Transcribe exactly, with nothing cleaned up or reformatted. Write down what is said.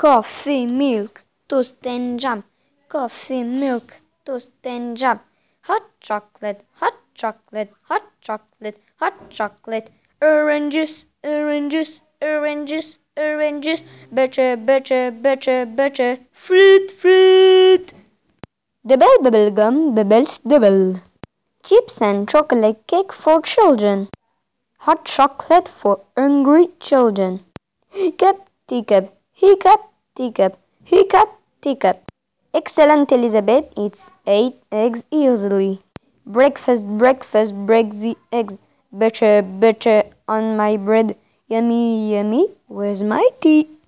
Coffee, milk, toast and jam. Coffee, milk, toast and jam. Hot chocolate, hot chocolate, hot chocolate, hot chocolate. Oranges, oranges, oranges, oranges. Butter, butter, butter, butter. Fruit, fruit. Double bubble gum, bubbles double. Chips and chocolate cake for children. Hot chocolate for hungry children. Hiccup, teacup, hiccup, teacup, hiccup, teacup. Excellent, Elizabeth. It's eight eggs easily. Breakfast, breakfast, break the eggs. Butter, butter on my bread. Yummy, yummy. Where's my tea?